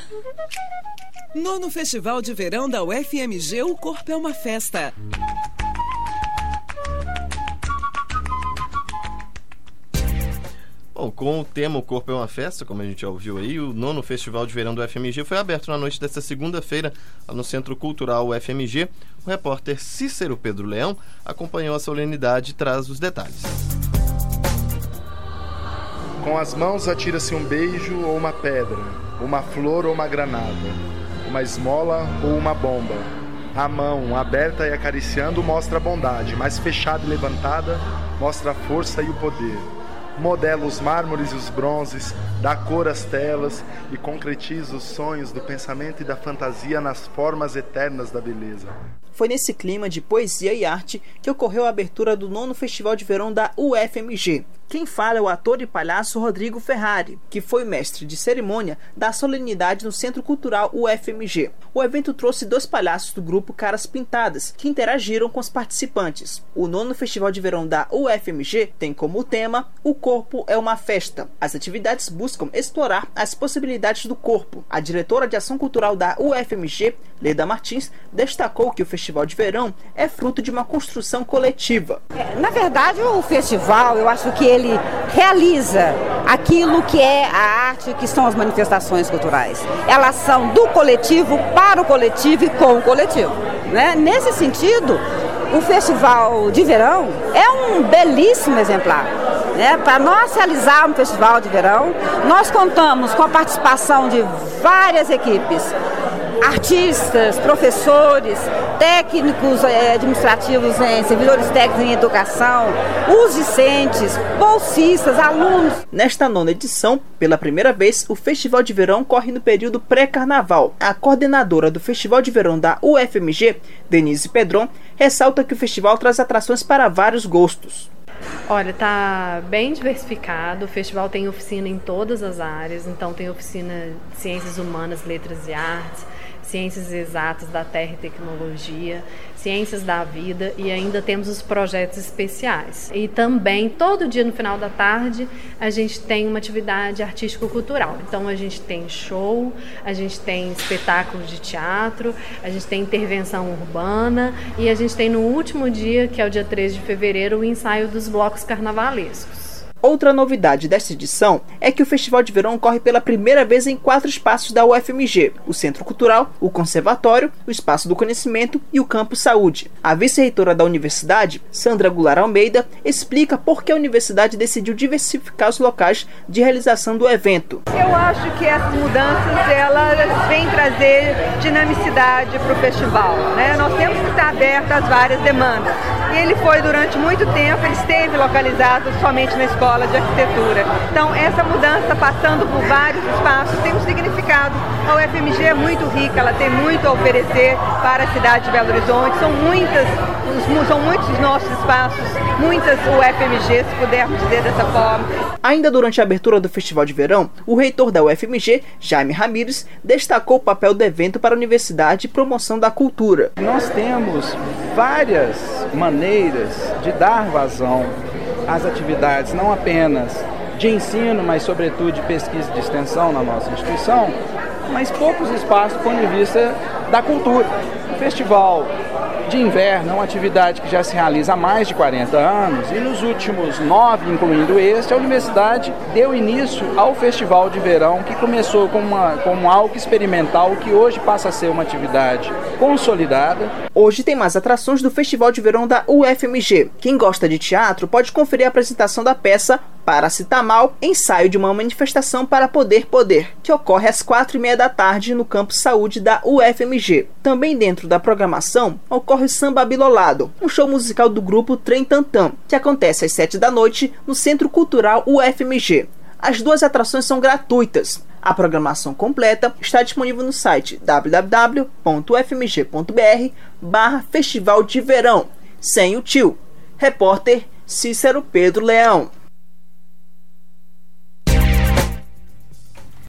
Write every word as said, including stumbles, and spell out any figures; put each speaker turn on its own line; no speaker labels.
Nono Festival de Verão da U F M G, o Corpo é uma Festa.
Bom, com o tema O Corpo é uma Festa, como a gente já ouviu aí, o nono Festival de Verão do U F M G foi aberto na noite desta segunda-feira no Centro Cultural U F M G. O repórter Cícero Pedro Leão acompanhou a solenidade e traz os detalhes.
Com as mãos atira-se um beijo ou uma pedra, uma flor ou uma granada, uma esmola ou uma bomba. A mão, aberta e acariciando, mostra a bondade, mas fechada e levantada, mostra a força e o poder. Modela os mármores e os bronzes, dá cor às telas e concretiza os sonhos do pensamento e da fantasia nas formas eternas da beleza.
Foi nesse clima de poesia e arte que ocorreu a abertura do nono Festival de Verão da U F M G. Quem fala é o ator e palhaço Rodrigo Ferrari, que foi mestre de cerimônia da solenidade no Centro Cultural U F M G. O evento trouxe dois palhaços do grupo Caras Pintadas, que interagiram com os participantes. O nono Festival de Verão da U F M G tem como tema O Corpo é uma Festa. As atividades buscam explorar as possibilidades do corpo. A diretora de Ação Cultural da U F M G, Leda Martins, destacou que o Festival de Verão é fruto de uma construção coletiva.
É, na verdade, o festival, eu acho que ele realiza aquilo que é a arte, que são as manifestações culturais. Elas são do coletivo para o coletivo e com o coletivo, né? Nesse sentido, o Festival de Verão é um belíssimo exemplar. Né? Para nós realizar um Festival de Verão, nós contamos com a participação de várias equipes, artistas, professores, técnicos eh, administrativos, eh, servidores técnicos em educação, os discentes, bolsistas, alunos.
Nesta nona edição, pela primeira vez, o Festival de Verão corre no período pré-carnaval. A coordenadora do Festival de Verão da U F M G, Denise Pedron, ressalta que o festival traz atrações para vários gostos.
Olha, tá bem diversificado, o festival tem oficina em todas as áreas, então tem oficina de Ciências Humanas, Letras e Artes, Ciências Exatas da Terra e Tecnologia, Ciências da Vida e ainda temos os projetos especiais. E também, todo dia no final da tarde, a gente tem uma atividade artístico-cultural. Então a gente tem show, a gente tem espetáculos de teatro, a gente tem intervenção urbana e a gente tem no último dia, que é o dia treze de fevereiro, o ensaio dos blocos carnavalescos.
Outra novidade desta edição é que o Festival de Verão ocorre pela primeira vez em quatro espaços da U F M G: o Centro Cultural, o Conservatório, o Espaço do Conhecimento e o Campus Saúde. A vice-reitora da universidade, Sandra Goulart Almeida, explica por que a universidade decidiu diversificar os locais de realização do evento.
Eu acho que essas mudanças elas vêm trazer dinamicidade para o festival, né? Nós temos que estar abertos às várias demandas. E ele foi durante muito tempo, ele esteve localizado somente na escola de arquitetura. Então essa mudança passando por vários espaços tem um significado. A U F M G é muito rica, ela tem muito a oferecer para a cidade de Belo Horizonte. São muitas, são muitos os nossos espaços, muitas U F M G, se pudermos dizer dessa forma.
Ainda durante a abertura do Festival de Verão, o reitor da U F M G, Jaime Ramírez, destacou o papel do evento para a universidade e promoção da cultura.
Nós temos várias maneiras de dar vazão às atividades, não apenas de ensino, mas sobretudo de pesquisa e de extensão na nossa instituição, mas poucos espaços do ponto de vista da cultura. O Festival de Inverno é uma atividade que já se realiza há mais de quarenta anos e nos últimos nove, incluindo este, a universidade deu início ao Festival de Verão, que começou como, uma, como algo experimental, que hoje passa a ser uma atividade consolidada.
Hoje tem mais atrações do Festival de Verão da U F M G. Quem gosta de teatro pode conferir a apresentação da peça Paracetamol, ensaio de uma manifestação para poder poder, que ocorre às quatro e meia da tarde no Campus Saúde da U F M G. Também dentro da programação ocorre o Samba Bilolado, um show musical do grupo Trem Tantam, que acontece às sete da noite no Centro Cultural U F M G. As duas atrações são gratuitas. A programação completa está disponível no site w w w ponto u f m g ponto b r barra Festival de Verão, sem o tio. Repórter Cícero Pedro Leão.